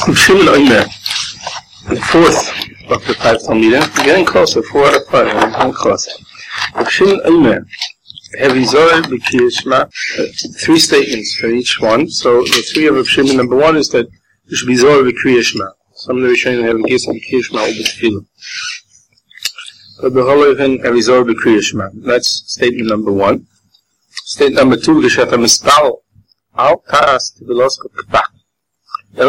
Shimon Omer, the fourth of the five Talmidim, getting closer, 4 out of 5, getting closer. Shimon Omer, Heavy Zohar, B'Kriyas Shema, 3 statements for each one. So the 3 of Rav Shimon, number 1 is that there should be Zohar B'Kriyas Shema. Some of the Rishonim have a Gis B'Kriyas Shema or B'Tefillah. But the whole of him, Heavy Zohar B'Kriyas Shema. That's statement number 1. Statement number 2, L'Shata Mispal, Al Ta'as Tibilos K'K'Pach. When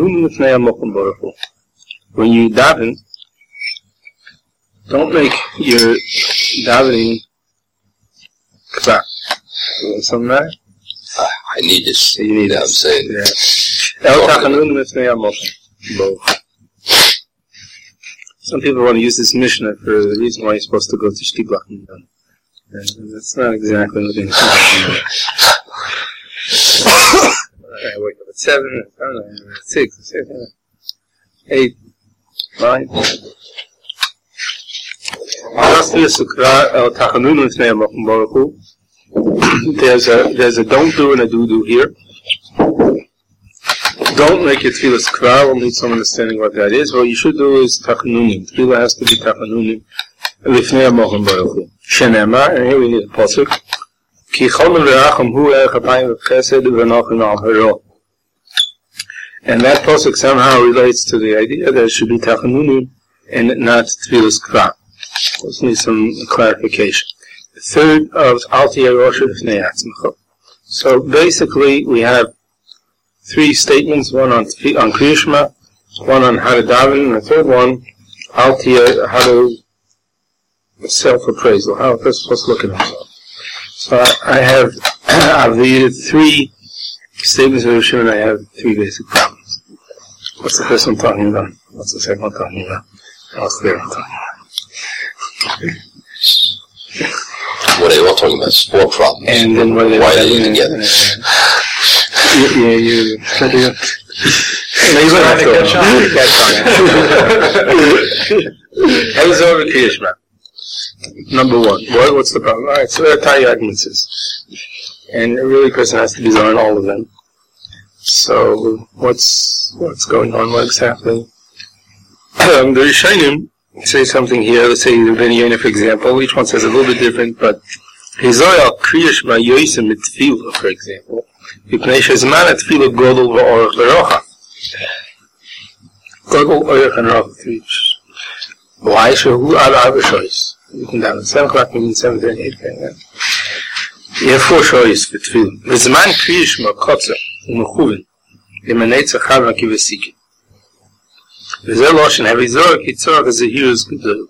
you daven, don't make your davening k'vah. Something matter? I need this. You need that. I'm saying. Some people want to use this Mishnah for the reason why you're supposed to go to Shtiblach. That's not exactly what they're saying. I wake up at 7, 6, 7, 8, 9. There's a don't do and a do here. Don't make it tefillah skra. We'll need some understanding what that is. What you should do is tachanunim. Tefillah has to be tachanunim. Lifnei HaMochim Baruch Hu. Shenemar, and here we need a pasuk. Ki chomer le'acham hu erech ha'payim v'chesed v'nochin al haro. And that pasuk somehow relates to the idea that it should be tachanunim and not tefillah skra. Let's need some clarification. The third of Al Tiyeh Rosh Lifnei Atzmecha. So basically we have 3 statements, one on Kriyas Shema, one on how to daven, and the third one, Al Tiyeh, how to self-appraisal, how a person's supposed to look at himself. So I have, of the 3 statements of Rav Shimon, I have 3 basic problems. What's the first one talking about? What's the second one talking about? What's the third one talking about? What are you all talking about? 4 problems. And then why are they together? You trying to catch on. Heavy Zohar B'Kriyas Shema. Number 1. What's the problem? Alright, so there are Tanya arguments. And really a person has to be Zohar in all of them. So, what's going on? What exactly? The Rishonim say something here. Let's say the Ben Yonah, for example. Each one says a little bit different, but Zohar Kriyas Shema Yoisem Mitzvila, for example. Yipnei shezman atfilah godol v'orach v'rocha. Godol, orach, and rocha 3. Why? Shehu al arba shoyis. You can down at 7 o'clock, maybe 7:38. You have 4 shoyis for tefillah. V'zman Kriyas Shema kotzer u'mechuven limanei tzachar v'kivesikin. V'zeh loshen heavy Zohar kitzorach as a hero's gedol.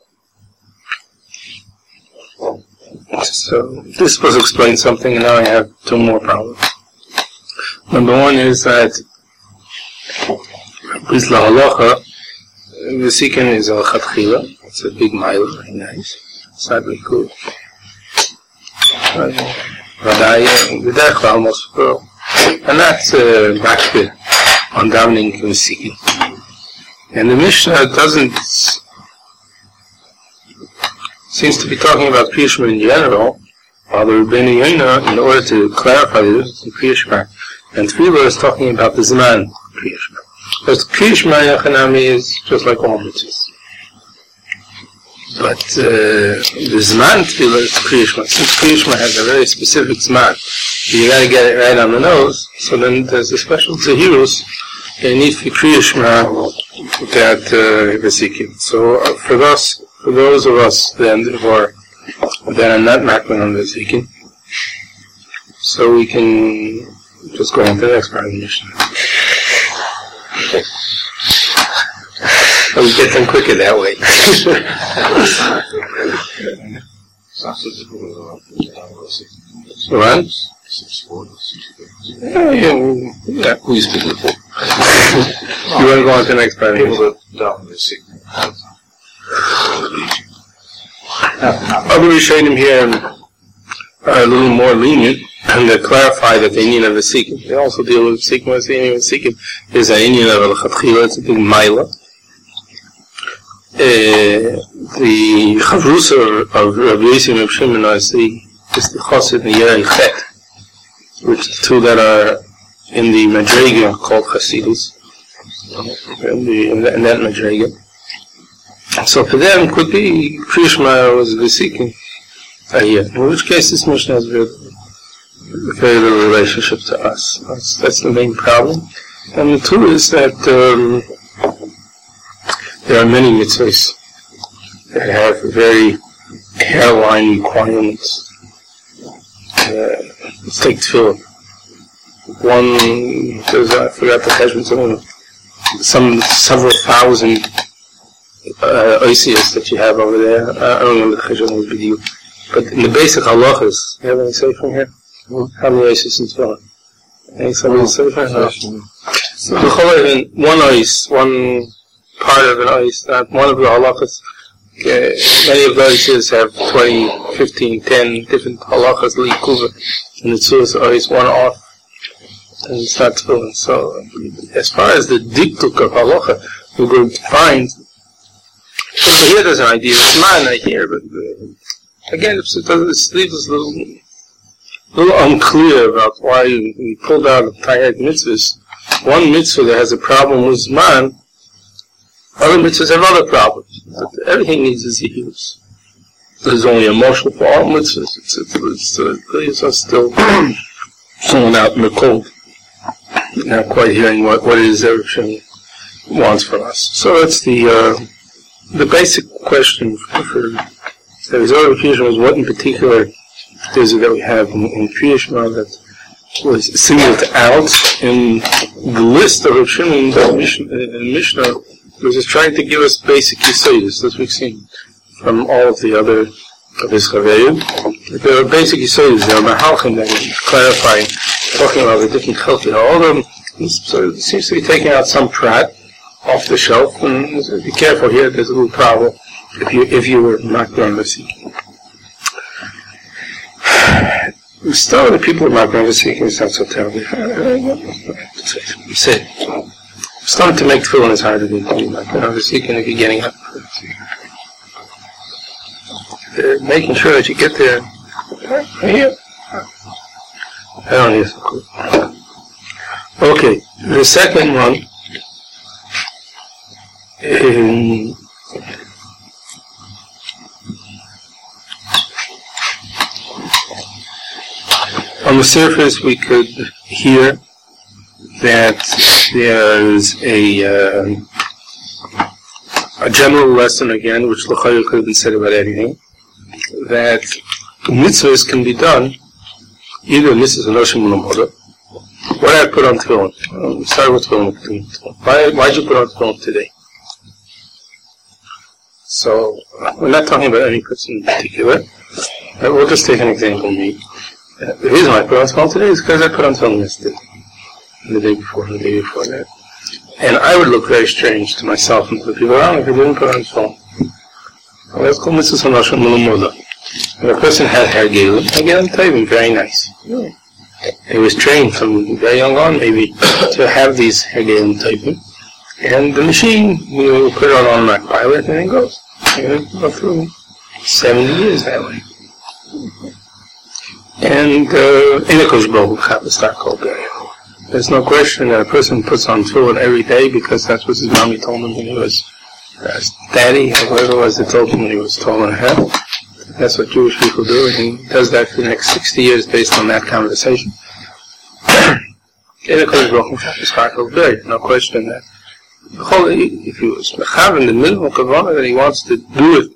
So this was explain something, and now I have 2 more problems. Number 1 is that B'Zla Halacha, Vesikin is al Chatchila. It's a big mile, very nice. It's not very good. Vadai, V'derech almost pearl. And that's Bakbid on davening Vesikin. And the Mishnah seems to be talking about Kriyas Shema in general, while the Rebbeinu Yonah, in order to clarify this, the Kriyas Shema, and Tefillah is talking about the Zman Kriyas Shema. Because Kriyas Shema Yachanami is just like all mitzvahs. But the Zman Tefillah is Kriyas Shema. Since Kriyas Shema has a very specific Zman, you gotta get it right on the nose, so then there's a special Zehirus, they need for Kriyas Shema that Vesikin. So for those of us then that are not makban on Vesikin, so we can just go on to the next part of the Mishnah. So we get them quicker that way. What? Yeah. Who are you speaking for? You want to go on to the next part of the Mishnah? Other Rishonim here are a little more lenient, and they clarify that the Inyan of Vesikin. They also deal with Vesikin. What's the Inyan of Vesikin? There's an Inyan of Al-Chatchila, it's a big Maila. The Chavrusa of Rabbi Yossi and Rabbi Shimon is the Chassid and the Yerei Chet, which are 2 that are in the Madrega called Chasidus. in that Madriga. So for them, could be Krishma was seeking here. In which case, this Mishnah has very little relationship to us. That's the main problem. And the two is that there are many mitzvahs that have very hairline requirements. Let's take tefillah. One, I forgot the cheshbon, several thousand oisias that you have over there. I don't remember the cheshbon with you. But in the basic halachas, you have any say from here? How many oisias in tefillah? Any somebody say from here? So the whole one ois, one part of an ois, not one of the halachas. Many of the oisias have 20, 15, 10 different halachas, li'ikuva, and the tzuras are always one off, and it's not tefillah. So, as far as the diktuk of halacha, we're going to find, so here there's an idea, it's mine right here, but again, it leaves us a little unclear about why we pulled out of Tayyad mitzvahs. One mitzvah that has a problem with man, other mitzvahs have other problems. Everything needs a zihus. There's only a moshel for all mitzvahs. It leaves us still someone out in the cold, not quite hearing what it is that Hashem wants from us. So that's the basic question for the result of Kriyat was what in particular is it that we have in Kriyat Shema that was singled out in the list of Rav Shimon in Mishnah. Was just trying to give us basic yesodis that we've seen from all of the other of his chavayim. There are basic yesodis, there are mahalchim that are clarifying, talking about the different chalkei ha'olam. So it seems to be taking out some prat off the shelf, and be careful here, there's a little problem if you were not going to seek. We start with the people who are not going to seek, it's not so terrible. Say starting to make tefillin is harder than doing that. The seeking if you're getting up. Making sure that you get there. Here. I don't hear so good. Okay, the second one. On the surface, we could hear that there is a general lesson again, which l'chayil could have been said about anything, that mitzvahs can be done either mitzvahs anoshim l'moda. What did I put on tefillin? Start with tefillin. Why did you put on tefillin today? So we're not talking about any person in particular. We'll just take an example of me. The reason why I put on tefillin today is because I put on tefillin yesterday. The day before, and the day before that. And I would look very strange to myself and to the people around if I didn't put on tefillin. Well, that's called mitzvahs hanoshim l'moda. And a person had hair gelim tovim, very nice. He was trained from very young on, maybe, to have these hair gelim tovim. And the machine, you put it on automatic pilot, and it goes. You go through 70 years that way. And in a Kosh Baruch Hu have a start called Burial. There's no question that a person puts on tefillin every day because that's what his mommy told him when he was daddy, or whoever it was that told him when he was tall and a half. That's what Jewish people do, and he does that for the next 60 years based on that conversation. In a Kosh Baruch Hu have a start called Burial. No question that. If he was mechav in the middle of kavanah that he wants to do it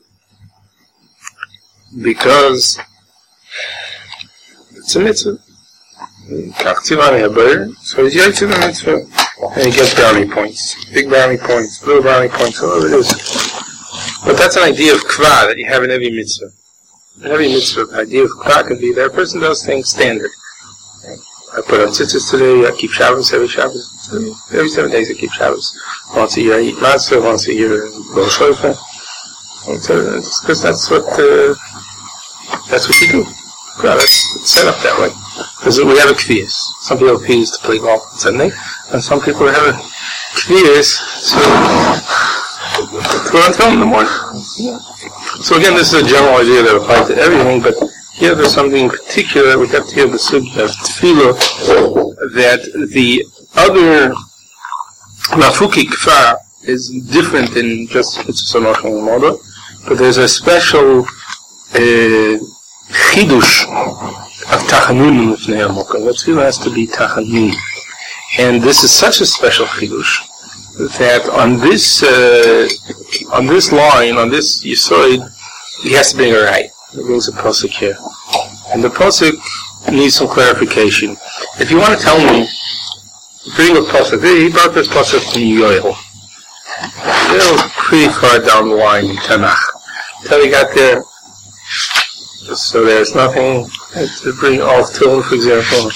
because it's a mitzvah. So he's yet to the mitzvah, and he gets brownie points, big brownie points, little brownie points, whatever it is. But that's an idea of kva that you have in every mitzvah. In every mitzvah, the idea of kva can be that a person does things standard. I put on tzitzis today, I keep Shabbos every Shabbos. Every 7 days I keep Shabbos. Once a year I eat matzah, once a year I go shofar. Because that's what you do. Well, it's set up that way. Because we have a kvias. Some people have kvias to play golf on Sunday, and some people have a kvias to put on film in the morning. So again, this is a general idea that applies to everything, but here there's something in particular that we have to hear the subject of tefillah, that the other Lafuki Kfar is different than just Mitzvah Samach and Moda, but there's a special chidush of Tachanun Lifnei HaMokam. That tefillah has to be Tachanun. And this is such a special chidush that on this line, on this Yisoid, he has to bring a right. He brings a pasuk here. And the pasuk needs some clarification. If you want to tell me, bring a pasuk. He brought this pasuk from Yoel. It was pretty far down the line in Tanakh. Until he got there, so there's nothing to bring off Tilm, for example.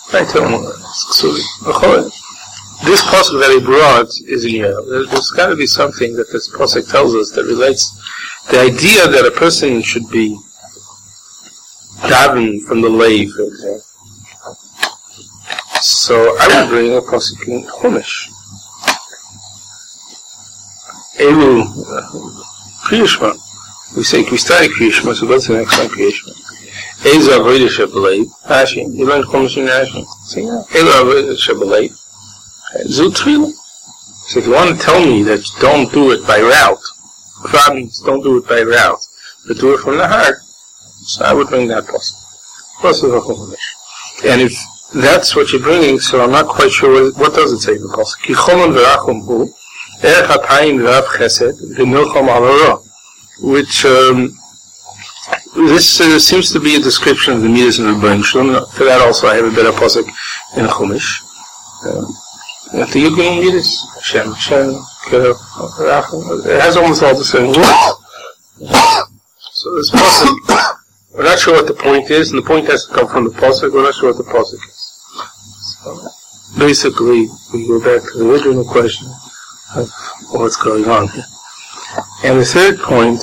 This pasuk that he brought is in Yoel. There's got to be something that this pasuk tells us that relates the idea that a person should be daven from the lay, for example. So I would bring a pasuk in Chumash. Elu Kriyashma. We started Kriyashma, so go to the next one, Kriyashma. Elu Avodah Shebelei. Rashi. You learned Chumash in Rashi. So yeah. Elu Avodah Shebelei. Zu Tefillah. So if you want to tell me that don't do it by route, problems don't do it by route, but do it from the heart, so I would bring that pasuk. Pasuk of Chumash. And if that's what you're bringing, so I'm not quite sure what does it say in the pasuk. Ki Cholon v'Rachum hu, Erech HaPayim v'Rav Chesed v'Milchom al Hara, which this seems to be a description of the Midas and the Rebbeinu Shalom. For that also I have a better pasuk in Chumash. The Yugim Midas, Hashem, Rachum, it has almost all the same words. So this pasuk, we're not sure what the point is, and the point has to come from the pasuk. We're not sure what the pasuk is. So basically, we go back to the original question of what's going on here. And the third point,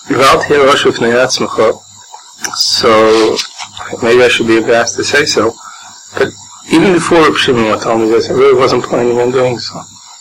so maybe I should be embarrassed to say so, but even before Reb Shimon told me this, I really wasn't planning on doing so.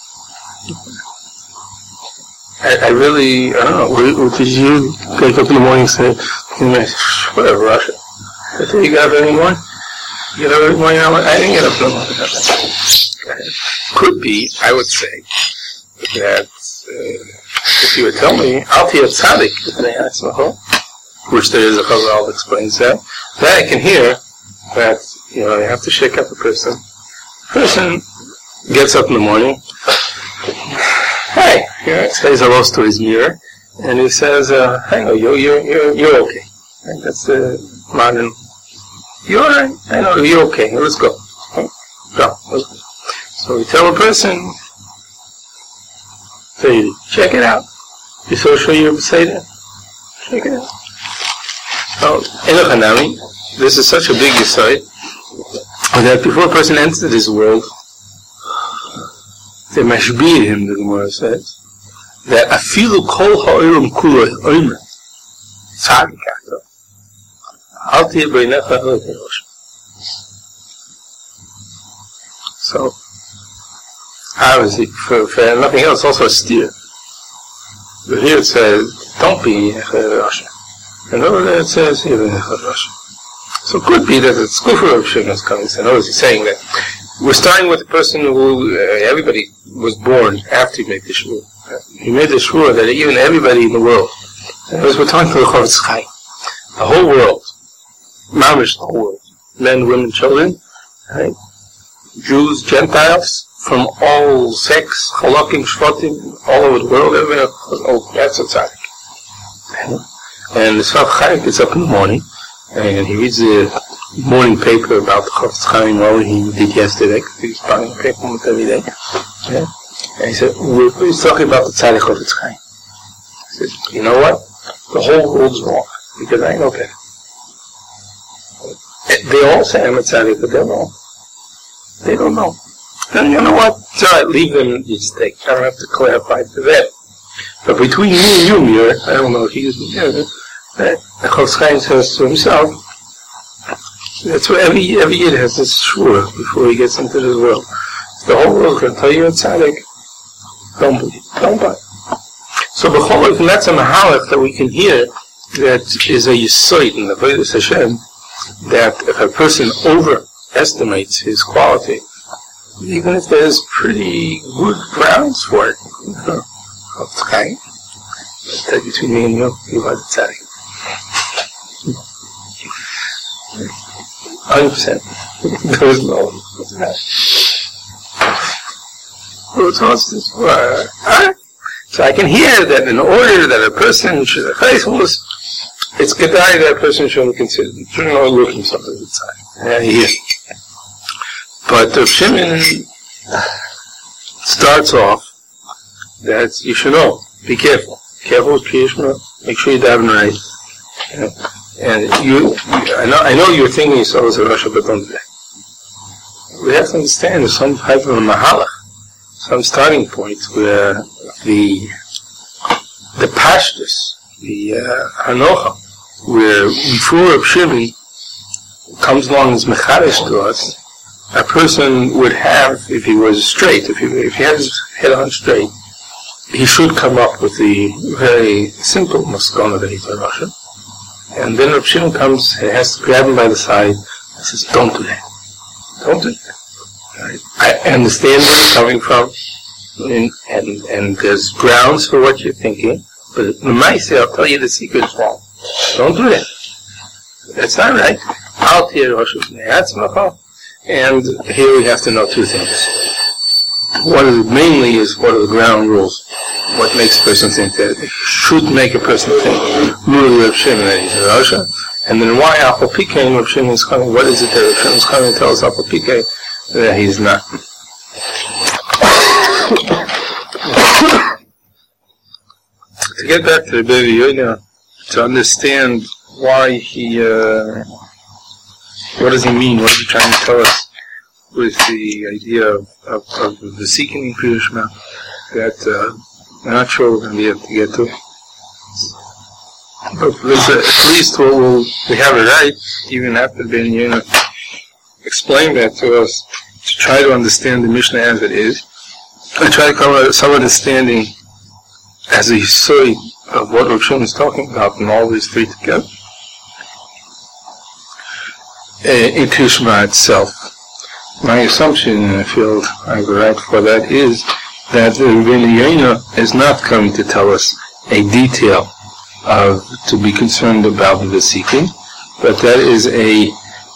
I don't know, did you wake up in the morning and say, whatever, Russia, you got up any morning? You get up every morning? I didn't get up in the morning. Could be, I would say, that if you would tell me, Al Tiyat Tzadik, which there is a Chazal that explains that I can hear that, you have to shake up a person. The person gets up in the morning, hey, says hello to his mirror, and he says, hey, you're okay. Right? That's the modern, you're alright, I know, you're okay, let's go. Go, let's go. So we tell a person, check it out. You're so sure you're Seder? Check it out. So, Elochanami, this is such a big insight that before a person enters this world, they mashbir him, the Gemara says, that afilu kol ha'olam kuloi omer tzadik achto al tiyeh beinecha elokei Rosh. So, obviously, for nothing else, also a steer. But here it says, don't be Rosh. And over there it says, here Rosh. So it could be that it's good for Reb Shimon is coming. So in other words, he's saying that we're starting with a person who, everybody was born after he made the shvur. He made the shvur that even everybody in the world, in other words, we're talking to the Chofetz Chaim, the whole world, mamish, the whole world, men, women, children, right? Jews, Gentiles, from all sects, Chalakim, Shvatim, all over the world, everybody, that's a tzaddik. And the Sfat Chaim gets up in the morning, and he reads the morning paper about the Chofetz Chaim, what he did yesterday, because he was buying a paper almost every day. Yeah? And he said, we're talking about the tzaddik Chofetz Chaim. He said, you know what? The whole world's wrong, because I know better. They all say I'm a tzaddik, but they're wrong. They don't know. Then you know what? It's alright, leave them in mistake. I don't have to clarify for them. But between me and you, Mir, I don't know if he's Mir, that the Chofetz Chaim says to himself, that's what every Yid has this shvur before he gets into this world. The whole world can tell you a tzaddik, don't believe, don't buy. So b'chol, that's a mahalach that we can hear that is a yisoid in the Avodas Hashem, that if a person overestimates his quality, even if there's pretty good grounds for it. Okay. That's between me and you about the tzaddik. 100%. There was no so I can hear that in order that a person should have faithfulness, it's kedai that a person shouldn't consider, shouldn't overlook himself as a tzaddik. Yeah, I hear. But Rav Shimon starts off that you should know, be careful. Careful with Kriya Shema, make sure you daven right. You know? And I know you're thinking yourself as a Rasha, but don't do that. We have to understand there's some type of a mahalach, some starting point where the pashtus, the hanocha, where before Rav Shimon comes along as mechadish to us, a person would have, if he was straight, if he had his head on straight, he should come up with the very simple maskana that he's a Rasha. And then Rav Shimon comes, he has to grab him by the side, and says, don't do that. Don't do that. Right? I understand where you're coming from, and there's grounds for what you're thinking, but I'll tell you the secret is wrong. Don't do that. That's not right. I'll tell you, and here we have to know two things. Mainly is what are the ground rules? What makes a person think that should make a person think really Rav Shimon that he's a Rasha? And then why Alpha Pike Rav Shimon is coming? What is it that Rav Shimon is coming to tell us Alpha Pike that he's not? To get back to the Baby Yoda, to understand why he, what does he mean? What is he trying to tell us with the idea of the seeking in Kriya Shema that I'm not sure we're going to be able to get to. But this, at least we have it right, even after Ben Yonah explained that to us, to try to understand the Mishnah as it is, and try to come to some understanding as a yesod of what Rav Shimon is talking about in all these three together. In Kriya Shema itself. My assumption, and I feel I have a right for that, is that Ben Yonah is not coming to tell us a detail to be concerned about the seeking, but that is a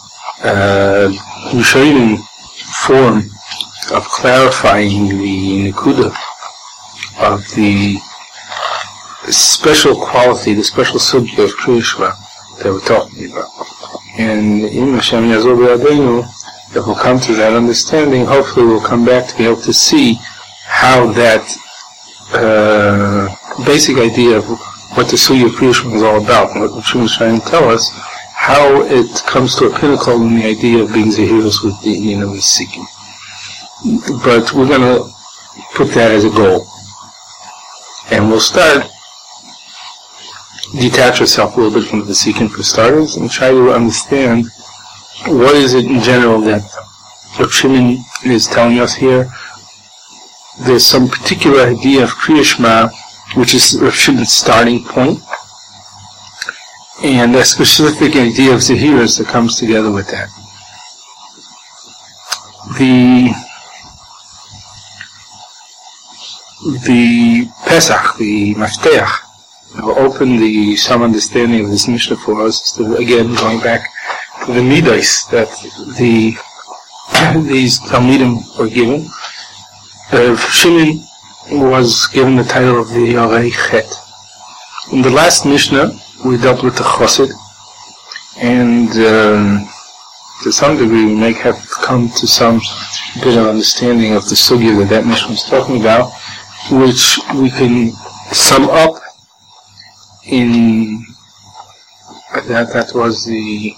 Rishonim form of clarifying the nekuda of the special quality, the special subject of Kriya Shema that we're talking about. And in Hashem Yazor B'Yadeinu, if we'll come to that understanding, hopefully we'll come back to be able to see how that basic idea of what the Sugya of Kriya Shema is all about, and what Rav Shimon is trying to tell us, how it comes to a pinnacle in the idea of being Zehirus with the Indian of seeking. But we're going to put that as a goal. And we'll start, detach ourselves a little bit from the seeking for starters, and try to understand what is it in general that Rav Shimon is telling us here. There's some particular idea of Kriya Shema, which is Rav Shimon's starting point, and a specific idea of Zehirus that comes together with that. The Pesach, the Mafteach, will open some understanding of this Mishnah for us, again, going back to the Midas that these Talmidim were given. Shimon was given the title of the Yorei Chet. In the last Mishnah, we dealt with the Chosid, and to some degree we may have come to some bit of understanding of the sugya that Mishnah was talking about, which we can sum up in that was the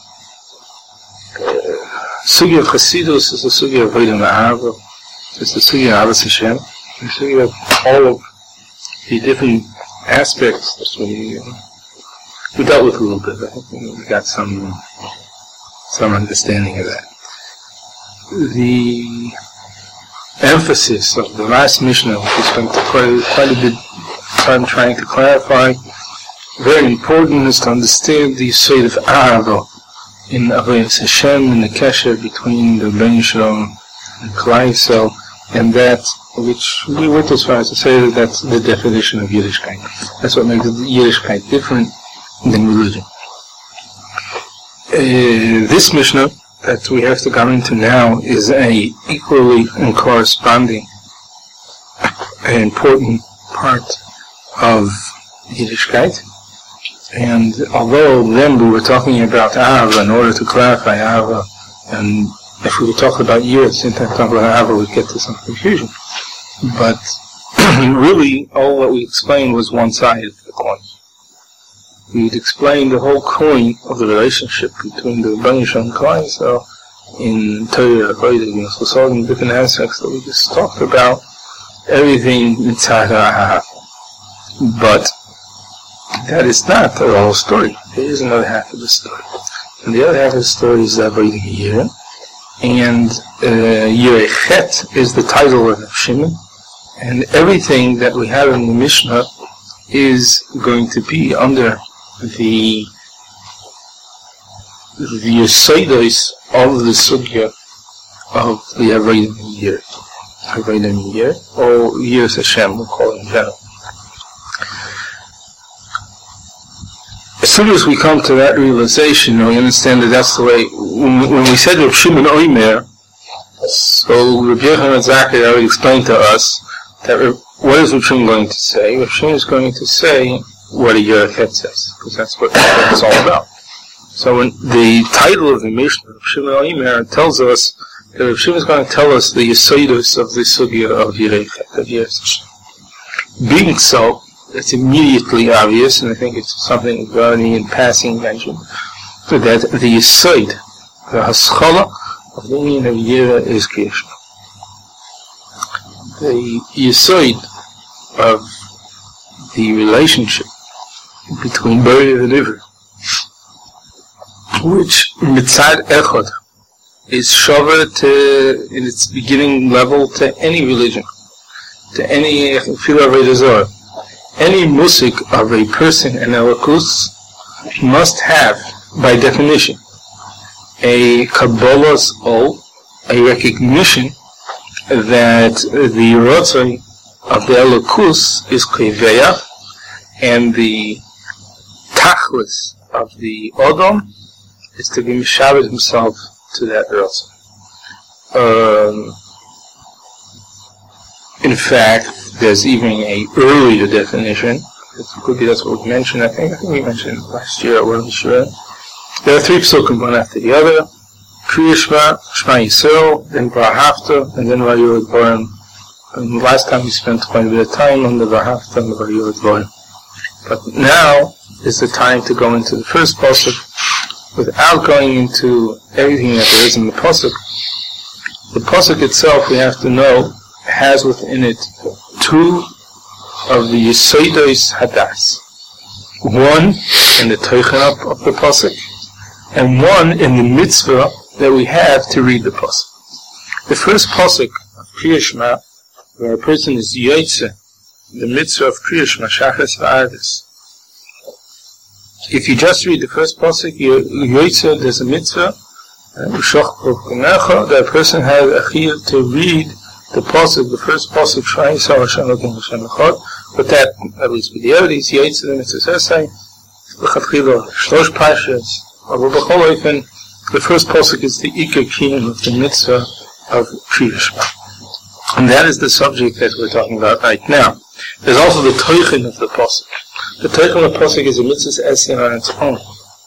sugya of Chassidus is the sugya of Avodah Me'ahava. It's the sugya of Ahavas Hashem. The sugya of all of the different aspects that we dealt with a little bit. I think we got some understanding of that. The emphasis of the last Mishnah, which we spent quite a bit of time trying to clarify, very important is to understand the state of Ahava in Avodas Hashem and the kesher between the Ben Shalom Klal Yisrael, and that which we went as far as to say that that's the definition of Yiddishkeit. That's what makes Yiddishkeit different than religion. This Mishnah that we have to come into now is a equally and corresponding an important part of Yiddishkeit. And although then we were talking about Ahava in order to clarify Ahava, and if we were talking about years, since I talk about Ahava, we'd get to some confusion. But really, all what we explained was one side of the coin. We'd explained the whole coin of the relationship between the Rebbeinu Shalom and Klal Yisrael in Torah, Avodah, so all the different aspects that we just talked about, everything inside Ahava. But that is not the whole story. There is another half of the story. And the other half of the story is Avodah Yireh. And Yirechet is the title of Shimon. And everything that we have in the Mishnah is going to be under the Yesodos of the Sugya of the Avodah Yireh. Avodah Yireh, or Yiras Hashem, we'll call it in general. As soon as we come to that realization, we understand that that's the way. When we said Rav Shimon Omer, so Rabbi Yochanan Zakkai already explained to us that what is Rav Shimon going to say? Rav Shimon is going to say what a Yirechet says, because that's what it's all about. So when the title of the Mishnah, Rav Shimon Omer, tells us that Rav Shimon is going to tell us the Yesodos of the Sugya of Yirechet, of Yiras Hashem. Being so, it's immediately obvious, and I think it's something we've already in passing mentioned, that the Yesod, the Haskalah of the meaning of Yireh is Kriyashma. The Yesod of the relationship between Bari and Ivri, which Mitzad Echad is Shavah in its beginning level to any religion, to any Filah Avodah Zarah. Any musik of a person in Elokus must have, by definition, a Kabbalah's ol, a recognition that the Rotzai of the Elokus is Keveya, and the Tachlis of the Odom is to be Mishabed himself to that Rotzai. In fact, there's even a earlier definition. It could be that's what we mentioned. I think we mentioned it last year at one Yisrael. There are three psukim, one after the other. Kriya Shema, Shema Yisrael, then V'ahavta, and then V'yurad Dvarim. And last time we spent quite a bit of time on the V'ahavta and the V'yurad Dvarim. But now is the time to go into the first pasuk without going into everything that there is in the pasuk. The pasuk itself, we have to know, has within it two of the Yesodos Hadas. One in the Teichen of the pasuk, and one in the mitzvah that we have to read the pasuk. The first pasuk of Kriya Shema, where a person is Yotze, the mitzvah of Kriya Shema, Shachas V'Ardes. If you just read the first pasuk, Yotze, there's a mitzvah, that a person has a chiyuv to read the pasuk, the first pasuk, Shema Yisrael Hashem Elokeinu Hashem Echad, but that, at least with the Yodis, Yotze, the mitzvah Sesai, L'chatchila, Shlosh Pashas, Abu B'chol Oifen, the first pasuk is the Ikar Kiyum of the mitzvah of Kriya Shema. And that is the subject that we're talking about right now. There's also the Teichen of the pasuk. The Teichen of the pasuk is a mitzvah Essin on its own.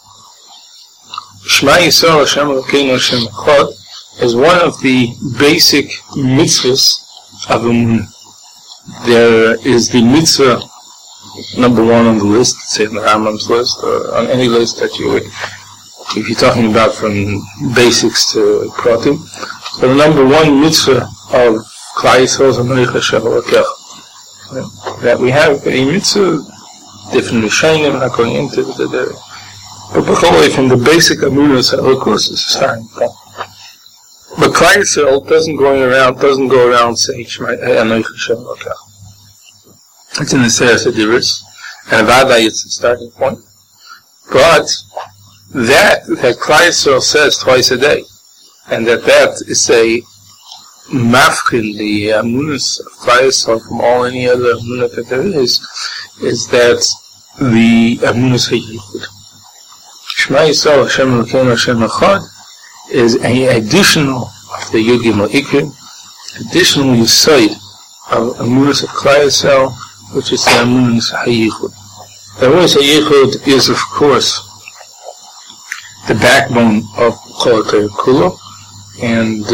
Shema Yisrael Hashem Elokeinu Hashem Echad is one of the basic mitzvahs of Emunah. There is the mitzvah number one on the list, say on the Rambam's list, or on any list that you would, if you're talking about from basics to pratim. So the number one mitzvah of Klal Yisrael is Anoich Hashem Elokecha. That we have a mitzvah, different Rishonim, not going into the but b'chol from the basic Emunah Elokus is starting point. But Klal Yisrael doesn't go around saying Anoich Hashem Elokecha. It's in the Seres Adiris, and Vadai it's the starting point. But that Klal Yisrael says twice a day, and that is mafkin, the amunas of Klal Yisrael from all any other amunah that there is that the amunas hayichud. Shema Yisrael Hashem Elokeinu Hashem Echad is an additional of the Yud Gimel Ikrim, additional Yesod of amunas of Klal Yisrael, which is the amunas hayichud. The amunas hayichud is, of course, the backbone of Kol HaTorah Kula, and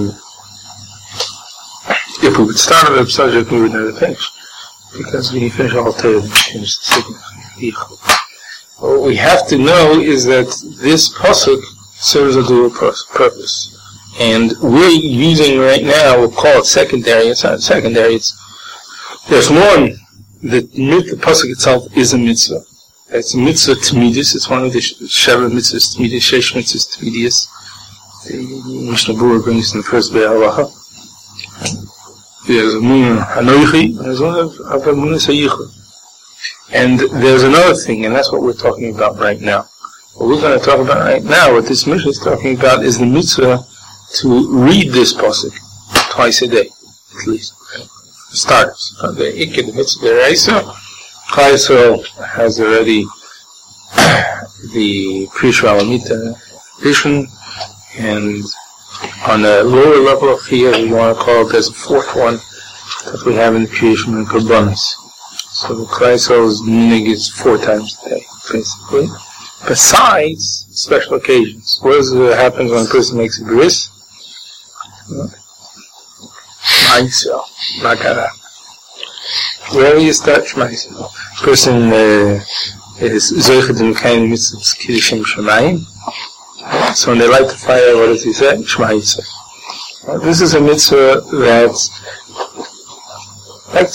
if we would start on the subject, we would never finish, because when you finish all Torah, then you finish the significant. What we have to know is that this pasuk serves a dual purpose, and we're using right now, we'll call it secondary. It's not secondary. There's one, the pasuk itself is a mitzvah. It's a mitzvah T'midis. It's one of the Sheva mitzvahs T'midis, Shesh mitzvahs T'midis. The Mishnah Berurah brings in the first Be'er Halacha. There's a Munah Hanoichi, and there's one of Munah Sayichud. And there's another thing, and that's what we're talking about right now. What we're going to talk about right now, what this Mishnah is talking about, is the mitzvah to read this pasuk twice a day, at least. For starters. The Iked, the mitzvah D'Oraisa, Klal Yisrael has already the Prishra Alamita vision, and on a lower level of fear, you want to call it, there's a fourth one that we have in the creation and Karbanis. So the Klal Yisrael's minig is 4 times a day, basically. Besides special occasions. What happens when a person makes a bris? Shema Yisrael, Makara. Wherever you start, Shema Yisrael. Person is Zoichet in Kain Mitzvahs Kiddushin Shemayim. So when they light the fire, what does he say? Shema Yisrael. This is a mitzvah that's like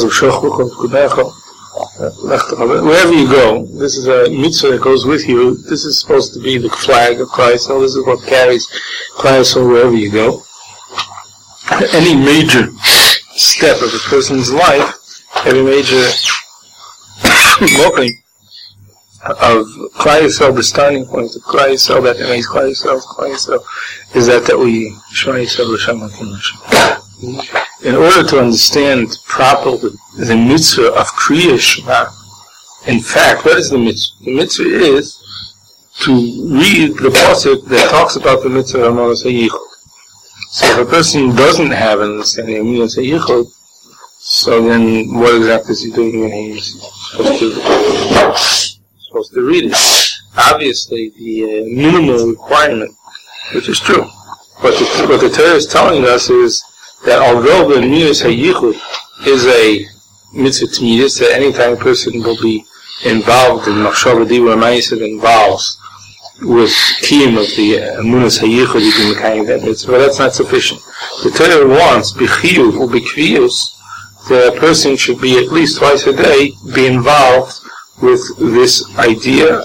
wherever you go, this is a mitzvah that goes with you. This is supposed to be the flag of Klal Yisrael. This is what carries Klal Yisrael wherever you go. Any major step of a person's life, every major walking of Klal Yisrael, the starting point of Klal Yisrael, that makes Klal Yisrael, is that we Shema Yisrael L'Shem HaKim. In order to understand properly the mitzvah of Kriya Shema, in fact, what is the mitzvah? The mitzvah is to read the pasuk that talks about the mitzvah of Amos HaYichud. So if a person doesn't have an understanding of Amos HaYichud, so then what exactly is he doing when he's supposed to read it? Obviously, the minimal requirement, which is true. What the Torah is telling us is that although the Midas HaYichud is a mitzvah T'midis, that any time a person will be involved in Machshava Dibur Ma'aseh that involves with kiyum of the Amunas HaYichud, you can kind of that mitzvah, but that's not sufficient. The Torah wants, b'chiyuv or b'kviyus, that a person should be at least twice a day be involved with this idea.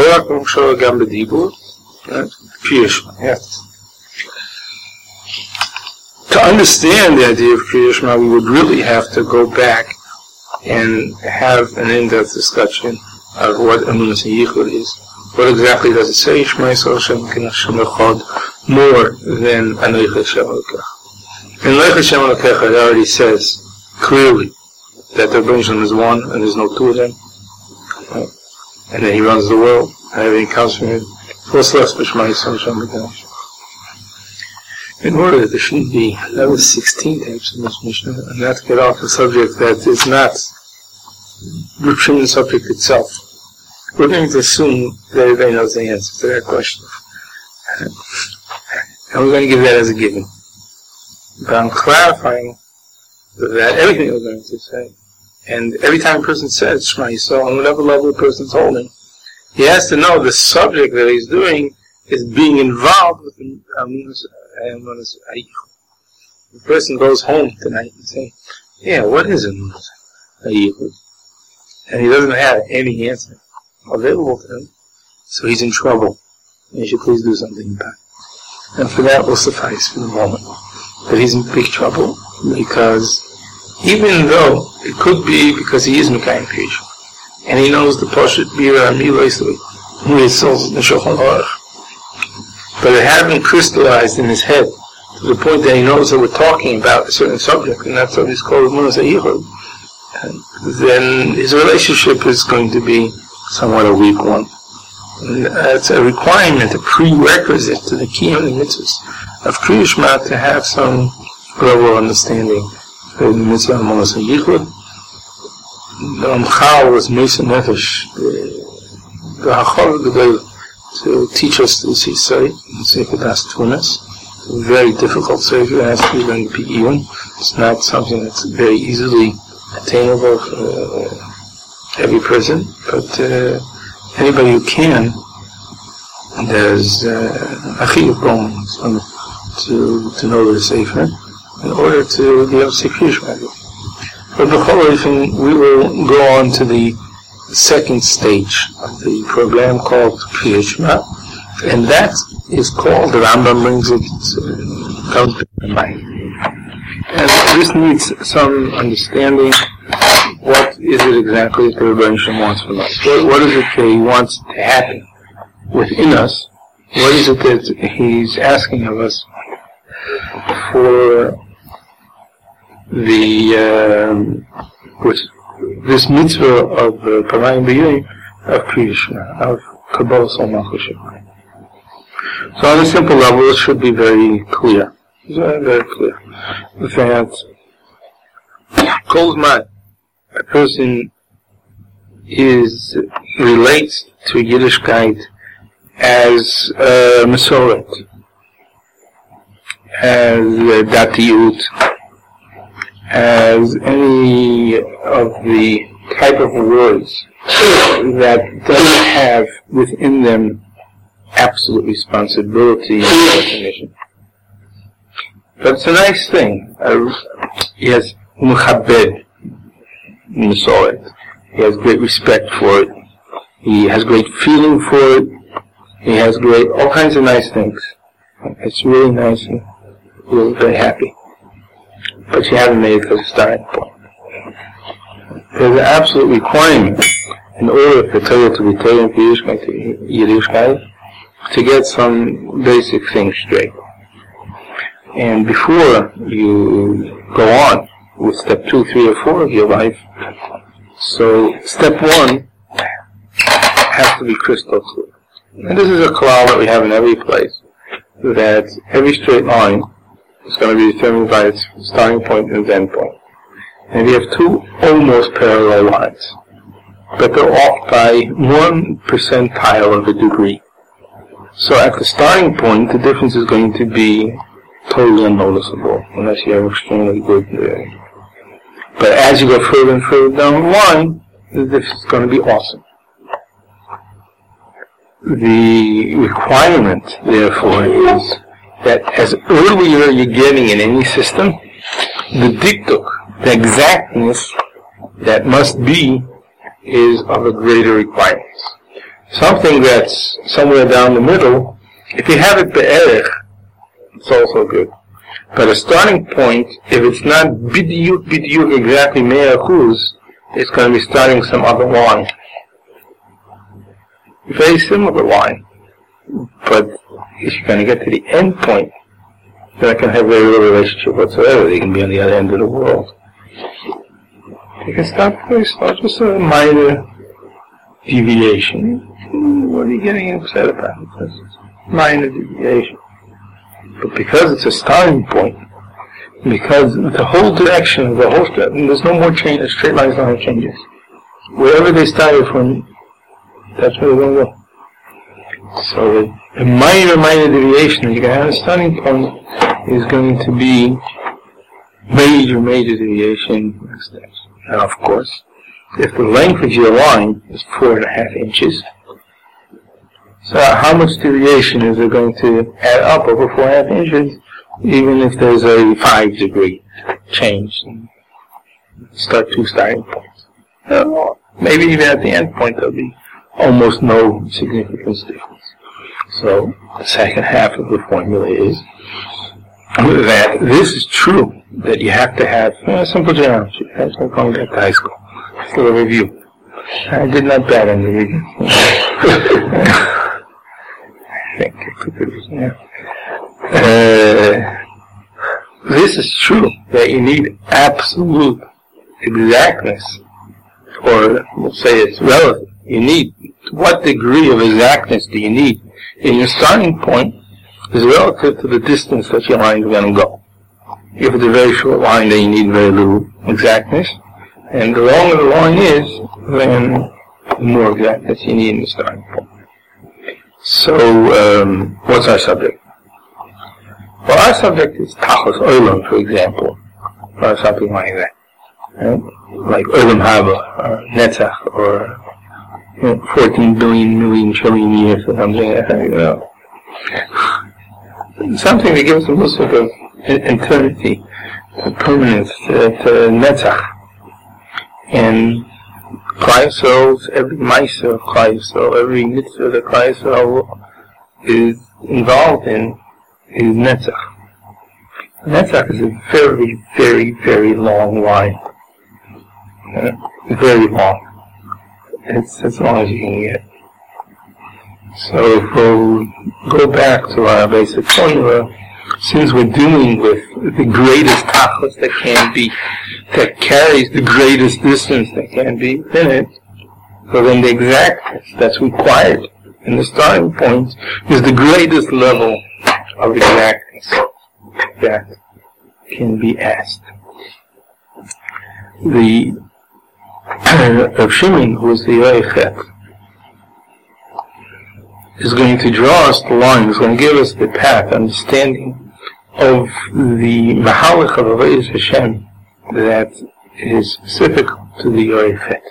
To understand the idea of Kriya Shema, we would really have to go back and have an in-depth discussion of what Amunas HaYichud is. What exactly does it say? Shema Yisrael Hashem Hashem Echad, more than Anoich Hashem Elokecha. In Anoich Hashem Elokecha, it already says clearly that the Rebbeinu Shalom is one and there's no two of them. Right? And then he runs the world and everything comes from him. What's less for Shema Yisrael Hashem Elokecha? In order there shouldn't be, that was 16 types of this Mishnah, and not to get off the subject that is not Reb Shimon's subject itself. We're going to assume that everybody knows the answer to that question. And we're going to give that as a given. But I'm clarifying that everything we're going to say, and every time a person says Shema Yisrael, on whatever level a person's holding, he has to know the subject that he's doing is being involved with the Amunas HaYichud. The person goes home tonight and says, yeah, what is Amunas HaYichud? And he doesn't have any answer available to him, so he's in trouble. And he should please do something about it. And for that will suffice for the moment. That he's in big trouble, because even though it could be because he is Mekayim Kriya, and he knows the Poshet Bira Amiloisui, who is Sol Neshochan Aruch, but it hadn't crystallized in his head to the point that he knows that we're talking about a certain subject, and that subject is called Emunas HaYichud, then his relationship is going to be somewhat a weak one. And it's a requirement, a prerequisite to the Kiyum and Mitzvahs of Kriya Shema to have some level of understanding of the Mitzvah of Emunas HaYichud. The Ramchal was Mesa Nefesh, the Hachor Gedol, to teach us this Yisai, the Sefer Das Tunas. It's a very difficult Sefer, it has to be learned to be even. It's not something that's very easily attainable for every person, but anybody who can, there's a chiyuv going to know the Sefer in order to be able to say Kriya Shema. But we will go on to the second stage of the program called Kriya Shema, and that is called, the Rambam brings it, comes to my mind. And this needs some understanding. What is it exactly that the Rebbeinu Shem wants from us? What is it that he wants to happen within us? What is it that he's asking of us for this mitzvah of Parayim B'Yim, of Kriya Shema, of Kabbalah Sol Malchus Shemayim? So on a simple level, it should be very clear. It's very, very clear. That Kol Zman, a person relates to Yiddishkeit as Masoret, as Datiyut, as any of the type of words that doesn't have within them absolute responsibility and recognition. But it's a nice thing. He has Mechabed Masoret. He has great respect for it. He has great feeling for it. He has all kinds of nice things. It's really nice and really very happy. But you haven't made it to the starting point. There's an absolute requirement in order for Torah to be Torah and for Yiddishkeit to get some basic things straight. And before you go on with step 2, 3, or 4 of your life, so step 1 has to be crystal clear. And this is a klal that we have in every place, that every straight line is going to be determined by its starting point and its end point. And we have 2 almost parallel lines, but they're off by 1 percentile of a degree. So at the starting point, the difference is going to be totally unnoticeable, unless you have extremely good. But as you go further and further down the line, the difference is going to be awesome. The requirement, therefore, is that as earlier you're getting in any system, the diktuk, the exactness that must be, is of a greater requirement. Something that's somewhere down the middle, if you have it be'erech, it's also good. But a starting point, if it's not bidiyuk exactly 100%, it's going to be starting some other line. Very similar line. But if you're going to get to the end point, then it can have very little relationship whatsoever. They can be on the other end of the world. You can start very slow, just a minor deviation. What are you getting upset about? Because it's minor deviation. But because it's a starting point, because the whole direction of the whole step, there's no more change, a straight line is not have changes. Wherever they started from, that's where they're going to go. So a minor deviation that you can have a starting point is going to be major deviation in steps. And of course, if the length of your line is 4.5 inches, so how much deviation is it going to add up over 4.5 inches, even if there's a 5 degree change? Start 2 starting points. Maybe even at the end point there'll be almost no significance difference. So the second half of the formula is that this is true, that you have to have simple geometry. That's like going back to high school. Just a little review. I did not bad on the review. I think it's a good, this is true, that you need absolute exactness, or we'll say it's relative. You need, what degree of exactness do you need in your starting point is relative to the distance that your line is going to go. If it's a very short line, then you need very little exactness. And the longer the line is, then the more exactness you need in the starting point. So, what's our subject? Well, our subject is Tachos Olam, for example, or something like that. Right? Like Olam Haba, or Netzach, or 14 billion million trillion years, or something like that, something that gives them a sort of eternity, permanence, to Netzach. And Klal Yisrael, every Ma'aser of Klal Yisrael, every mitzvah that Klal Yisrael is involved in is Netzach. Netzach is a very, very, very long line. Very long. It's as long as you can get. So if we'll go back to our basic formula, since we're dealing with the greatest tachlis that can be, that carries the greatest distance that can be within it, so then the exactness that's required in the starting point is the greatest level of exactness that can be asked. The Rav Shimon, who is the Yoichet, is going to draw us the line, is going to give us the path, understanding of the Mahalach of Avodas Hashem that is specific to the Yoichet.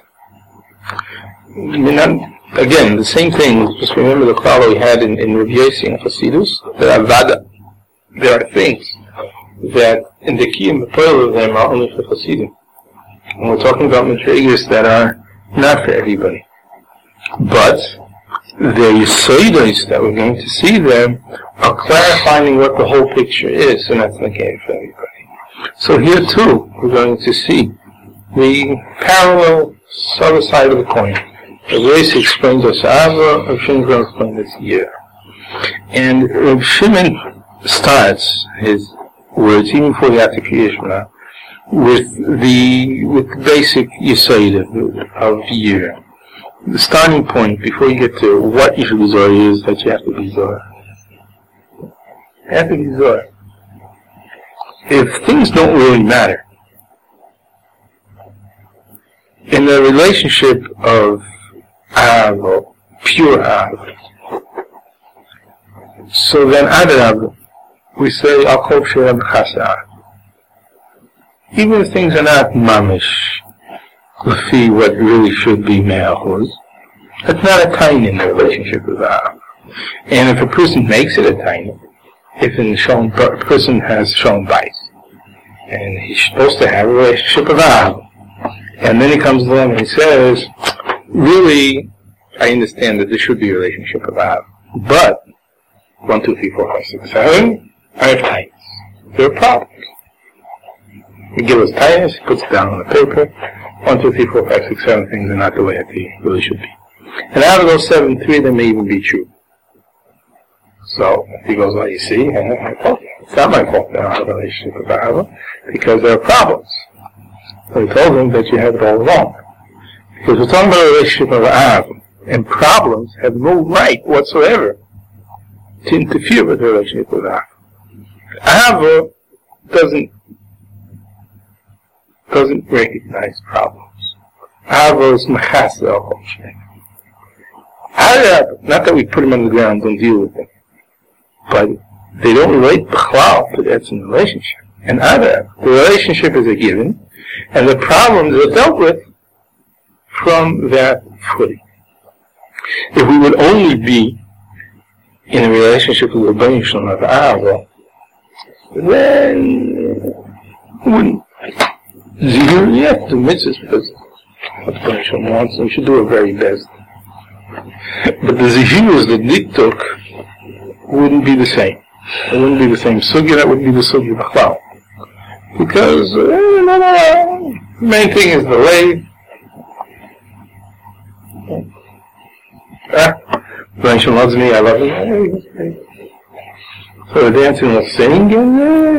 Again, the same thing, just remember the klal we had in Rav Yossi and Chassidus, that Avada, there are things that in the Kiyum, the Poil of them are only for Chassidim. And we're talking about madrigas that are not for everybody. But the Yisodos that we're going to see there are clarifying what the whole picture is, and that's not getting for everybody. So here too, we're going to see the parallel other side of the coin. Rav Yossi explains us Ava, Rav Shimon will explain us here. And Rav Shimon starts his words, even before he had to Kriyashma, with the basic Yisod of year. The starting point, before you get to what Yishuv Zohar is, that you have to be Zohar. You have to be Zohar. If things don't really matter, in the relationship of Av, or pure Av, so then Adrab, we say, Al Kol Sherem Chasa. Even if things are not mamish, lefi what really should be me'achuz, that's not a tiny in the relationship with Av. And if a person makes it a tiny, if a person has shown bias, and he's supposed to have a relationship with Av, and then he comes to them and he says, really, I understand that there should be a relationship with Av, but 1, 2, 3, 4, 5, 6, 7, I have tinies. There are problems. He gives us tinies, he puts it down on the paper. 1, 2, 3, 4, 5, 6, 7 things are not the way that they really should be. And out of those 7, 3 of them may even be true. So, he goes, well, you see, it's not my fault that I have a relationship with Ava, because there are problems. So he told him that you have it all wrong. Because we're talking about a relationship with Ava, and problems have no right whatsoever to interfere with the relationship with Ava. Ava doesn't recognize problems. Ava is machaseh. Not that we put them on the ground and don't deal with them, but they don't relate b'chlal to that's in relationship. And Ava, the relationship is a given, and the problems are dealt with from that footing. If we would only be in a relationship with the Rebbeinu Shalom of Ava, then wouldn't Zihur, yes, the mitzvahs, because what the Rebbeinu Shalom wants, and we should do our very best. But the Zihur that Niktok wouldn't be the same. It wouldn't be the same sugya, that would be the sugya b'chlal. Because the main thing is the way. Rebbeinu Shalom loves me, I love him. So the dancing was singing,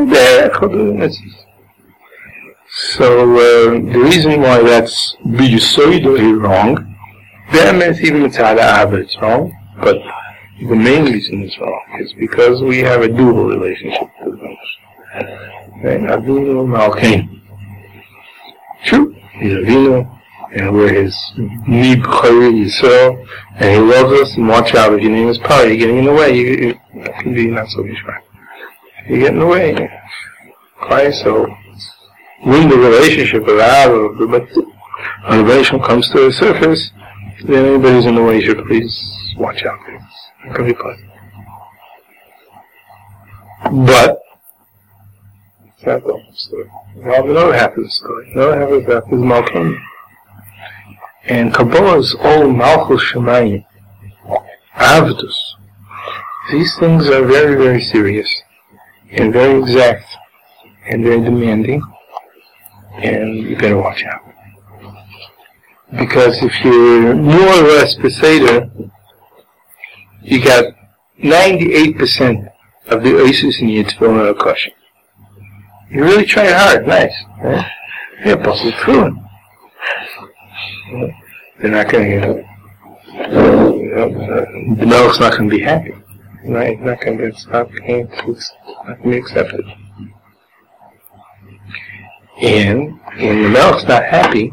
so the reason why that's b'yisoidoi wrong, even it's wrong, but the main reason it's wrong is because we have a dual relationship to the right? Avinu Malkein. True, he's Avinu, and we're his Nib Chayri Yisrael, and he loves us, and watch out, if your name is Pari, you're getting in the way, you can be not so Yishmar. You get in the way. Okay, so when the relationship of Av, but when the relationship comes to the surface, then anybody's in the way, you should please watch out. It can be pleasant. But it's not the whole story. Another half of the story. Another half of that is Malkein. And Kabbalah's all Malchus Shemayim, Avdus. These things are very, very serious, and very exact, and very demanding, and you better watch out. Because if you're more or less Peseder, you got 98% of the oasis in your tefillin are kosher. You really try hard, nice. Right? You're busted through it. They're not going to get it. The Melech's not going to be happy. Right? It's not going to be accepted. And when the Melech's not happy,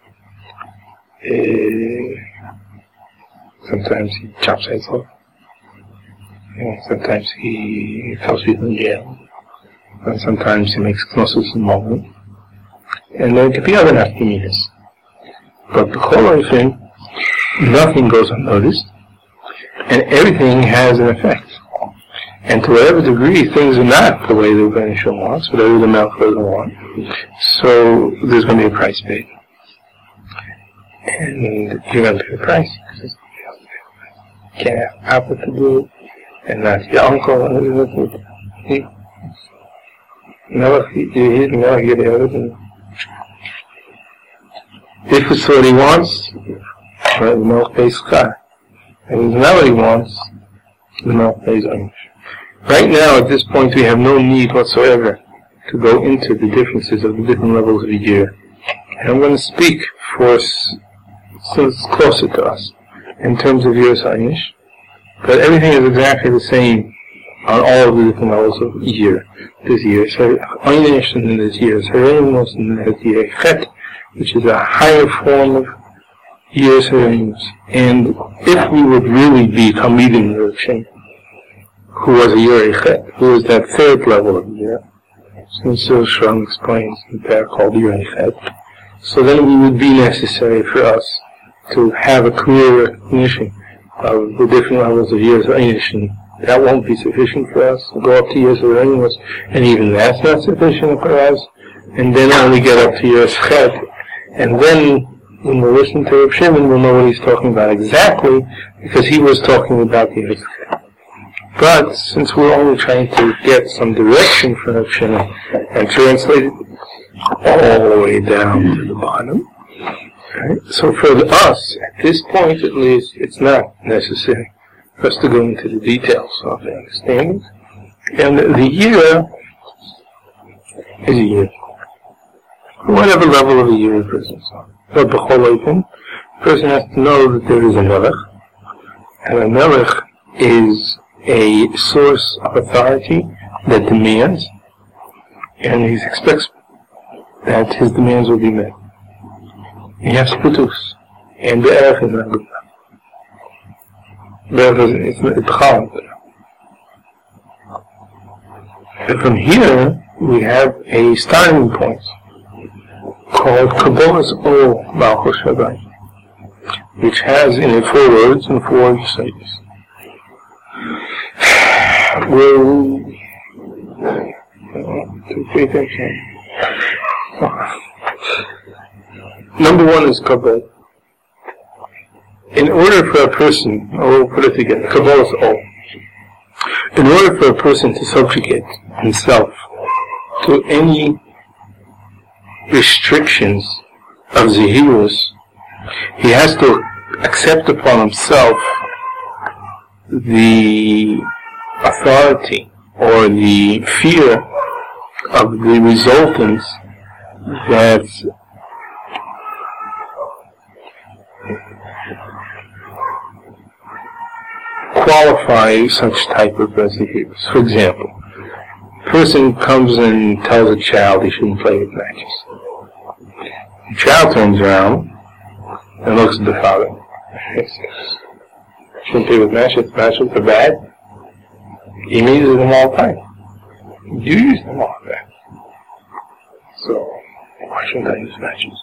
sometimes he chops heads off. Sometimes he throws people in jail. And sometimes he makes knossos in moment. And there could be other nafkiminas. But the whole thing, nothing goes unnoticed, and everything has an effect. And to whatever degree things are not the way the Rebbeinu wants, whatever the Melech doesn't want, so there's going to be a price paid. And you're going to pay the price. You can't have Papa to do it, and not your uncle. If it's what he wants, the Melech pays Chai. And if it's not what he wants, the Melech pays Onish. Right now, at this point, we have no need whatsoever to go into the differences of the different levels of the year. And I'm going to speak for since it's closer to us in terms of Yeros Onish, but everything is exactly the same on all of the different levels of year. This year, so Onish and then this year, Serenos and then this year, Chet, which is a higher form of Yeros Onish. And if we would really be Talmidim Roshim, who was a Yerei Chet, who was that third level of the year, since so Shrang explains the pair called Yerei Chet, so then it would be necessary for us to have a clear recognition of the different levels of Yeros Onish, and that won't be sufficient for us to go up to Yeros Onish, and even that's not sufficient for us, and then only get up to Yeros Chet, and then when we listen to Reb Shimon, we'll know what he's talking about exactly, because he was talking about the Yeros Chet. But since we're only trying to get some direction from Reb Shimon and translate it all the way down to the bottom, right? So for us, at this point at least, it's not necessary for us to go into the details of the understanding. And the year is a year. Whatever level of the year a person is on. But the person has to know that there is a Melech, and a Melech is a source of authority that demands, and he expects that his demands will be met. He has putus, and the Erech is not good enough. It's Chal. And from here, we have a starting point called Kabbalah's O Malchus Shaddai, which has in it 4 words and 4 stages. Number 1 is Kabbalah. In order for a person, we'll put it together, Kabbalah's O. In order for a person to subjugate himself to any restrictions of Zehirus, he has to accept upon himself the authority or the fear of the resultants that qualify such type of behaviors. For example, a person comes and tells a child he shouldn't play with matches. The child turns around and looks at the father. He says, shouldn't play with matches. Matches are bad. He uses them all the time. You use them all the time. So, why shouldn't I use matches?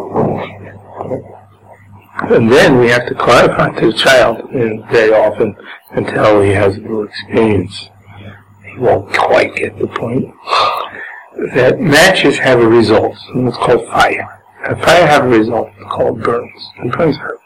And then we have to clarify to the child, and very often, until he has a little experience, he won't quite get the point, that matches have a result, and it's called fire. And fire have a result, it's called burns. And burns hurt.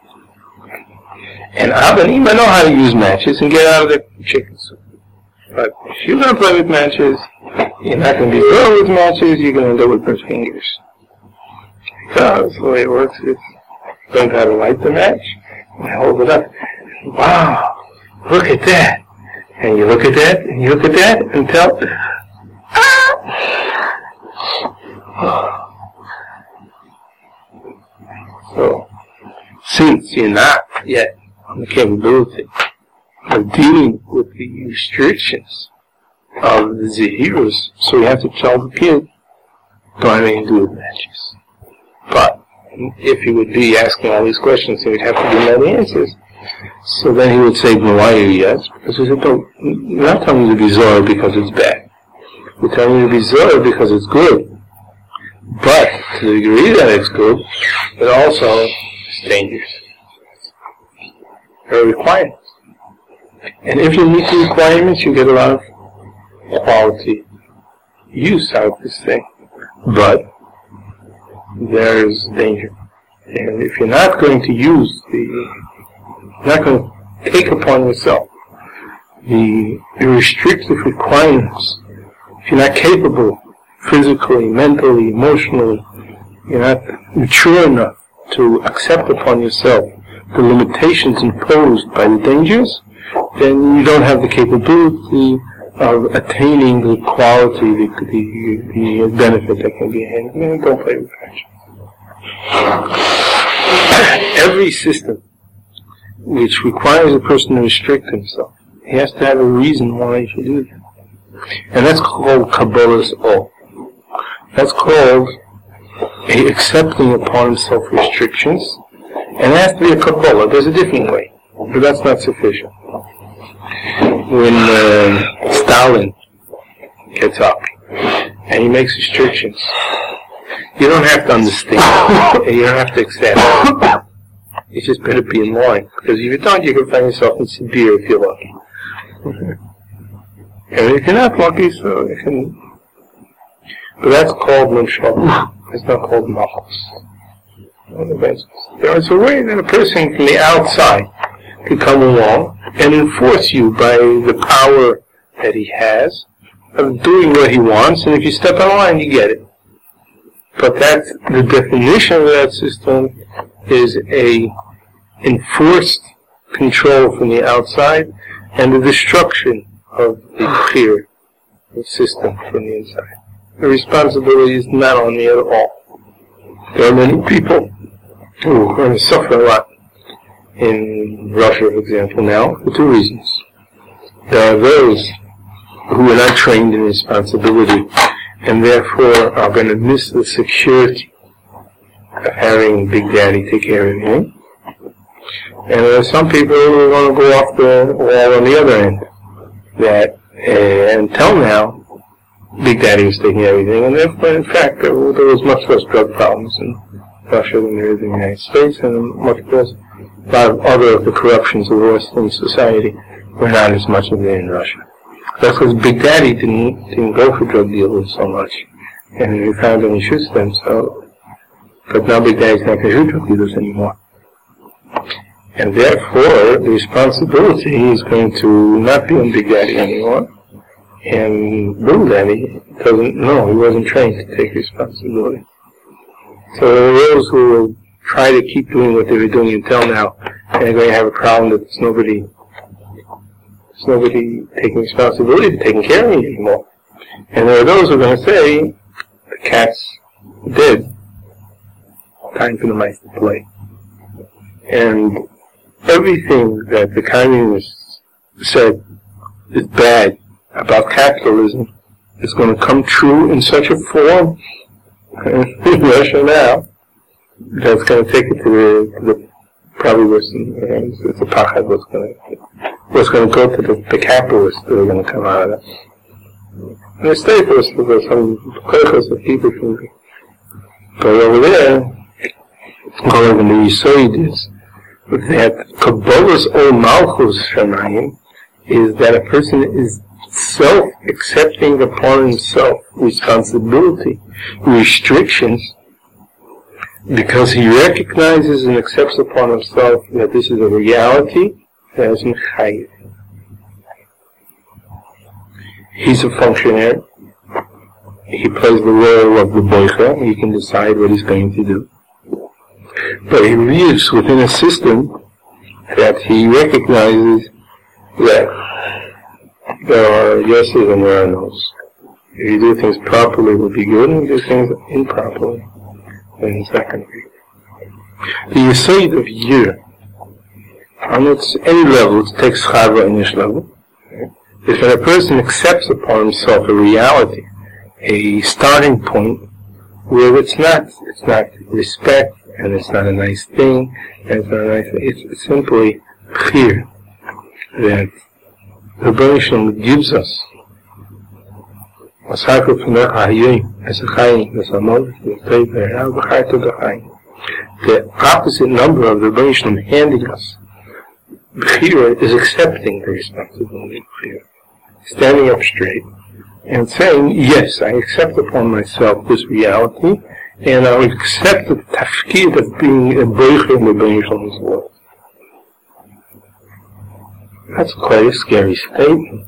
And Abba might know how to use matches and get out of the chicken soup. But if you're going to play with matches, you're not going to be good with matches, you're going to end up with burnt fingers. Because the way it works is, learn how to light the match, and hold it up. Wow, look at that. And you look at that, and you look at that, until, So, since you're not yet on the capability of dealing with the restrictions of the Zehirus, so you have to tell the kid, don't have anything to do with matches. But, if he would be asking all these questions, he would have to give all the answers. So then he would say, well, why are you yes? Because he said, don't, you're not telling me to be Zohar because it's bad. You're telling me to be Zohar because it's good. But, to the degree that it's good, it also is dangerous. There are requirements. And if you meet the requirements, you get a lot of quality use out of this thing. But, there's danger. And if you're not going to use you're not going to take upon yourself the restrictive requirements, if you're not capable physically, mentally, emotionally, you're not mature enough to accept upon yourself the limitations imposed by the dangers, then you don't have the capability of attaining the quality, the benefit that can be had. Don't play with passion. Every system which requires a person to restrict himself, he has to have a reason why he should do that. And that's called Kabbalah's O. That's called accepting upon himself restrictions, and it has to be a Kabbalah. There's a different way, but that's not sufficient. When Stalin gets up and he makes restrictions, you don't have to understand, and you don't have to accept it. You just better be in line, because if you don't, you can find yourself in Sibir if you're lucky. And if you're not lucky, so you can. But that's called Mimshal. It's not called Malchus. There is a way that a person from the outside can come along and enforce you by the power that he has of doing what he wants, and if you step on a line, you get it. But that's the definition of that system is a enforced control from the outside and the destruction of the clear system from the inside. The responsibility is not on me at all. There are many people who are going to suffer a lot in Russia, for example, now, for two reasons. There are those who are not trained in responsibility and therefore are going to miss the security of having Big Daddy take care of everything. And there are some people who are going to go off the wall on the other end. That until now, Big Daddy was taking everything, and therefore, in fact, there was much less drug problems in Russia than there is in the United States, and much less. A lot of other of the corruptions of Western society were not as much of it in Russia. That's because Big Daddy didn't go for drug dealers so much, and he found them and shoots them. So, but now Big Daddy's not going to shoot drug dealers anymore, and therefore the responsibility is going to not be on Big Daddy anymore. And Little Daddy doesn't know; he wasn't trained to take responsibility. So there are those who will try to keep doing what they were doing until now, and they're going to have a problem that there's nobody There's nobody taking responsibility for taking care of me anymore. And there are those who are going to say, the cat's dead. Time for the mice to play. And everything that the communists said is bad about capitalism is going to come true in such a form in Russia now that's going to take it to the probably worse than it's a pachad what's going to go to the capitalists that are going to come out of that. And the state was some koichos of people from but over there, going in the Yisoid is that Kabbalah's own Malchus Shamayim is that a person is self-accepting upon himself responsibility, restrictions, because he recognizes and accepts upon himself that this is a reality that is mechayev. He's a functionary. He plays the role of the boicha. He can decide what he's going to do. But he lives within a system that he recognizes that there are yeses and there are nos. If you do things properly, it will be good, and if you do things improperly, then it's not going to be good. The Yesod of Yir, on any level, it takes chava in each level, is when a person accepts upon himself a reality, a starting point, where it's not respect, and it's not a nice thing, and it's not a nice thing. It's simply clear that the Rebbeinu Shalom gives us the opposite number of the Rebbeinu Shalom handing us. Bechira is accepting the responsibility of Bechira, standing up straight and saying, yes, I accept upon myself this reality, and I accept the tafkid of being a boicha in the Rebbeinu Shalom's world. That's quite a scary statement.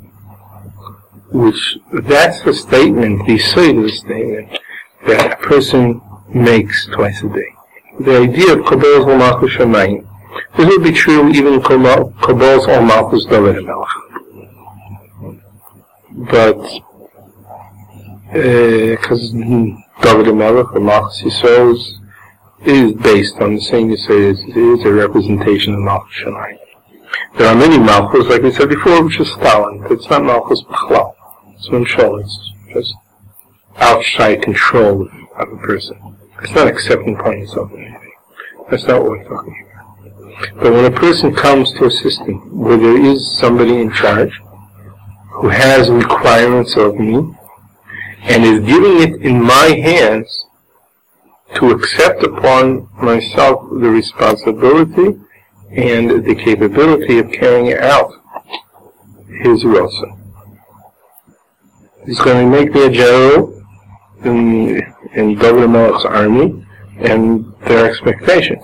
That's the statement, the side of the statement, that a person makes twice a day. The idea of Kabbalah's Ol Malchus Shamayim. This would be true even in Kabbalah's Ol Malchus David HaMelech. But, because David HaMelech, or Malchus Yisrael, is based on the same Yisrael, it is a representation of Malchus Shamayim. There are many Malchus, like we said before, which is Stalin. It's not Malchus B'chlal. It's Mimshol. It's just outside control of a person. It's not accepting upon yourself or anything. That's not what we're talking about. But when a person comes to a system where there is somebody in charge who has requirements of me and is giving it in my hands to accept upon myself the responsibility and the capability of carrying out his rasa. He's going to make me a general in David HaMelech's army, and their expectations.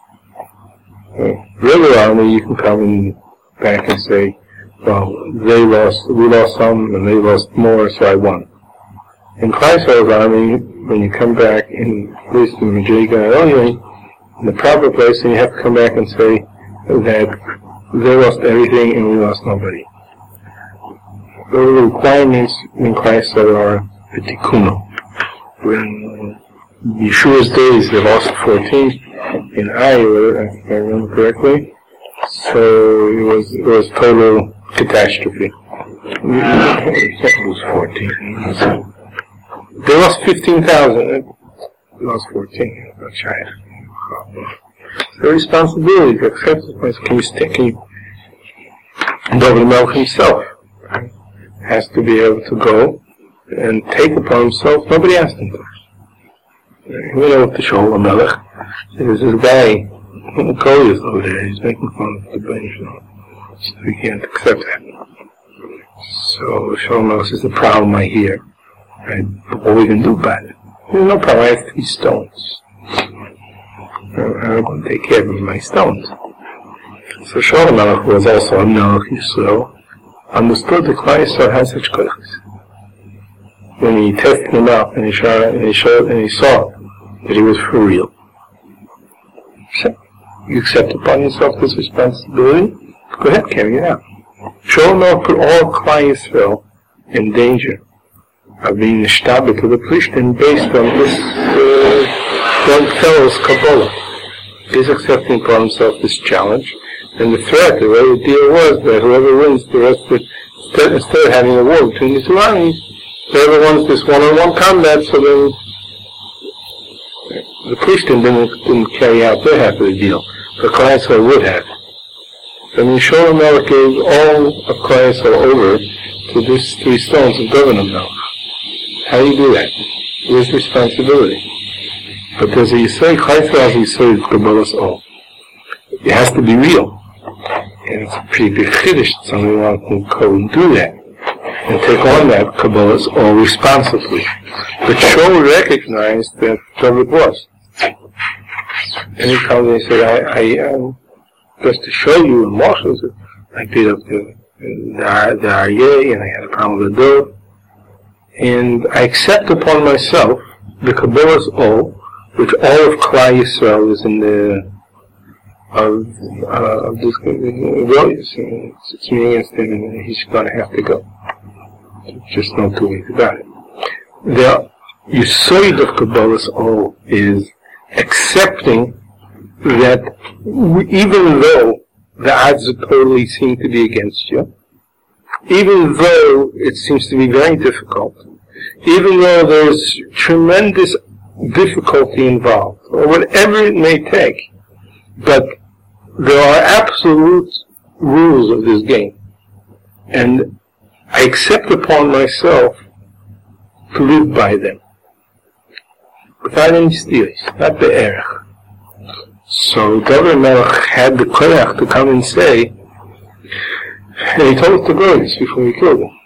Regular army, you can come back and say, well, we lost some, and they lost more, so I won. In Kleist's army, when you come back, at least in Majiga, in the proper place, then you have to come back and say that they lost everything and we lost nobody. The requirements in Kleist are petikuno. When Yeshua's days, they lost 14 in Iowa, if I remember correctly. So it was total catastrophe. It was 14. They lost 15,000. They lost 14. Not China. The responsibility to accept this. Can you David HaMelech himself has to be able to go and take upon himself. Nobody asked him to. We know what the Shol HaMelech. There's this guy, Goliath over there, he's making fun of the Rebbeinu. So we can't accept that. So Shol HaMelech says, the problem I hear. Right? But what are we going to do about it? No problem, I have 3 stones. I'm going to take care of my stones. So Shol HaMelech, who was also a Melech Yisrael, understood that Klal Yisrael had such koiches. When he tested him out and he saw that he was for real. So, you accept upon yourself this responsibility, go ahead, carry it out. Shlomo put all of Klal Yisrael in danger of being nishtabed to the Plishtim based on this young fellow's Kabbalah. He's accepting upon himself this challenge, and the threat, the way the deal was that whoever wins, the rest would, instead of having a war between the two armies, whoever wants this one-on-one combat, so then the Plishtim didn't carry out their half of the deal, but Klal Yisrael would have. So Shlomo Melech gave all of Klal Yisrael over to these 3 stones of David Melech. How do you do that? Where's responsibility? But there's a Yisrael, Klal Yisrael has a Yisrael Kabbalah's all. It has to be real. And it's a pretty big chiddush that somebody wants to go and do that. And take on that Kabbalah's all responsibly. But Shaul recognized that David was. And he comes and he said, I just to show you in Moshe, I beat up the Aryeh, and I had a problem with the dove. And I accept upon myself the Kabbalah's all, which all of Klal Yisrael is in the of this rebellious. It's me against him, and he's going to have to go. Just no two ways about it. The Yesod of Kabbalah's all is accepting that even though the odds totally seem to be against you, even though it seems to be very difficult, even though there's tremendous difficulty involved, or whatever it may take, but there are absolute rules of this game, and I accept upon myself to live by them, without any steers, not the erech. So David Melech had the koyach to come and say, and he told us to Goliath before he killed him.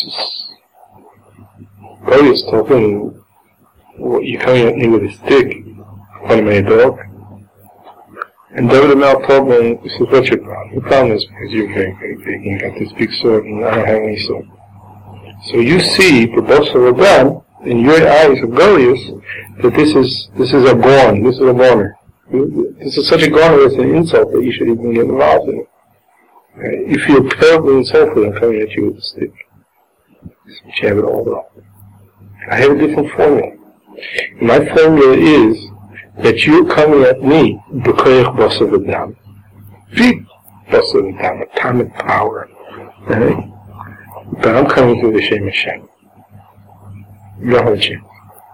Goliath told him, well, you're coming at me with a stick, calling me a dog. And David Melech told me, he said, what's your problem? The problem is because you're very, very big, and you got this big sword, and I don't have any sword. So you see, B'Bosa Rabban, in your eyes of Goliath, that this is a gorn, this is a goner. This is such a garner, it's an insult that you should even get involved in it. You feel terribly insulted when coming at you with a stick. But you have it all wrong. I have a different formula. My formula is that you're coming at me, b'koyach bosav adam. Big bosav adam, atomic power. Right? But I'm coming through the Shem Hashem. You don't have a chance.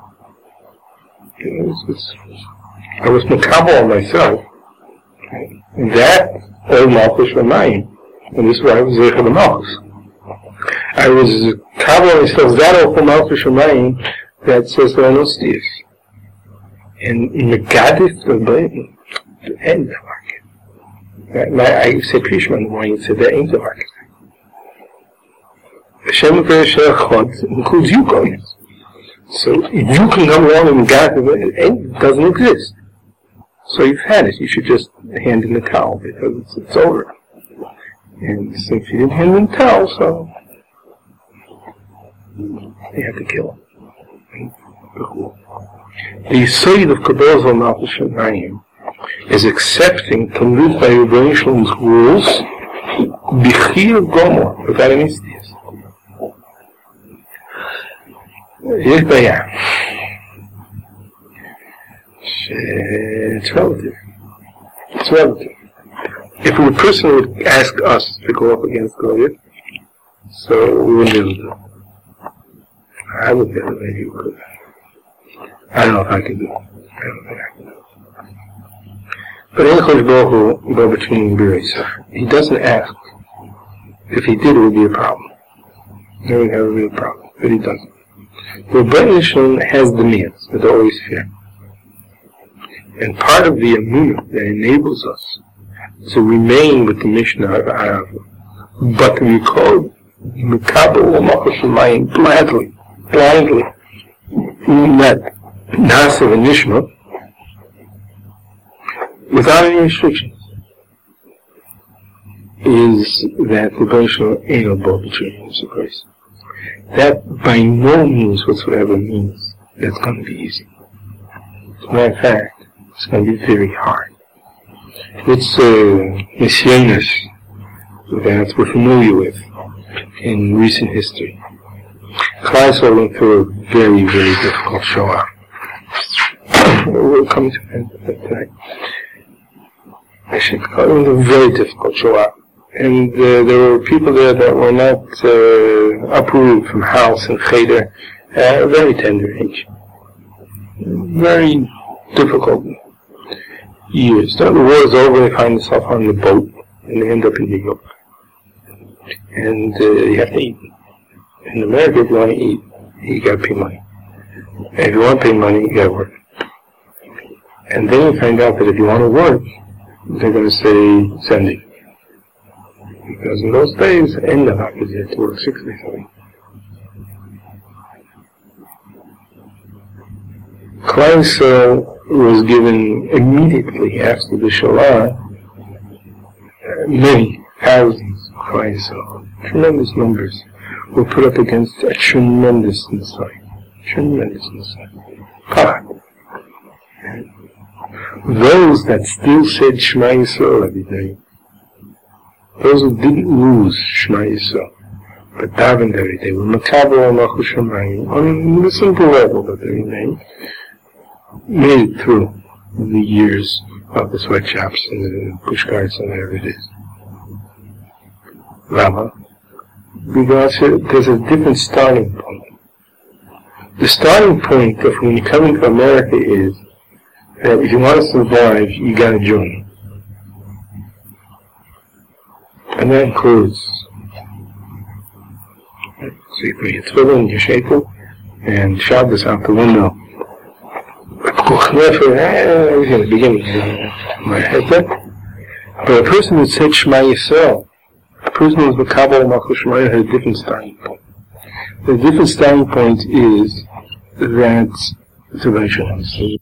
I was makabel on myself. That old Malchus Ramayim, and this is why I was Zeicha the Malchus. I was makabel on myself that old Malchus Ramayim that says there are no steers. And Megadif the end of market. I said Krishma in the morning, he said that ain't the market. Hashem Chod includes you going. So if you can come along and Megadif, it doesn't exist. So you've had it. You should just hand in the towel because it's over. And so if you didn't hand in the towel, so you have to kill him. The Yesod of Kabbalah Malchus Shemayim is accepting to live by Rebbeinu Shalom's rules, B'chir Gomor, without any steers. Here's Bayah. It's relative. It's relative. If a person would ask us to go up against Goliath, so we wouldn't be able to do it. I wouldn't be able to, maybe you could. I don't know if I can do it. I don't think I can do it. But Enchosh Baruch Hu go between Beres. He doesn't ask. If he did, it would be a problem. Then we'd have a real problem. But he doesn't. The Rebbeinu Shalom has demands, but they're always fair. And part of the emunah that enables us to remain with the Mishnah of Arav, but to be called Mikabel Malchus Shemayim blindly, that Nasa and Nishma, without any restrictions, is that the Rebbeinu ain't above the tree of grace. That by no means whatsoever means that's going to be easy. As a matter of fact, it's going to be very hard. It's Messianas that we're familiar with in recent history. Klal Yisrael went through a very, very difficult Shoah. We're coming to that tonight. Actually, it was a very difficult Shoah. And there were people there that were not uprooted from house and cheder at a very tender age. Very difficult years. Then the war is over, they find themselves on the boat, and they end up in New York. And you have to eat. In America, if you want to eat, you got to pay money. And if you want to pay money, you got to work. And then you find out that if you want to work, they're going to say, send it. Because in those days, end of it, you had to work 6 days a week. Klal Yisrael was given immediately after the Shoah many thousands of Klal Yisrael, tremendous numbers, were put up against a tremendous Nisai. Those that still said Shema Yisrael every day, those who didn't lose Shema Yisrael, but davened every day, were makabel and Malchus Shamayim, on the simple level that they remained, made it through the years of the sweatshops and the pushcarts and whatever it is. Lama? Because there's a different starting point. The starting point of when you come into America is that if you want to survive, you gotta join. And that includes, so you put your tefillin, your shekel, and Shabbos out the window. In the beginning, my head. But a person who said Shema Yisrael, a person who was Makabel and Malchus Shamayim, had a different starting point. The different starting point is that